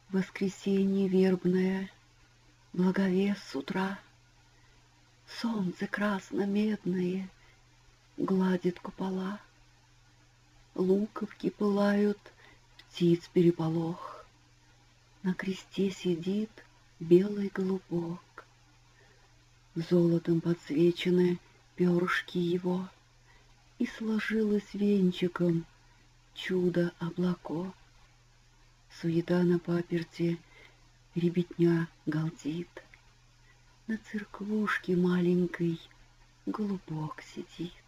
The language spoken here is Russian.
Воскресенье вербное, благовест с утра, солнце красно-медное гладит купола, луковки пылают, птиц переполох, на кресте сидит белый голубок, золотом подсвечены перышки его, и сложилось венчиком чудо облако. Суета на паперти, ребятня галдит, на церквушке маленькой голубок сидит.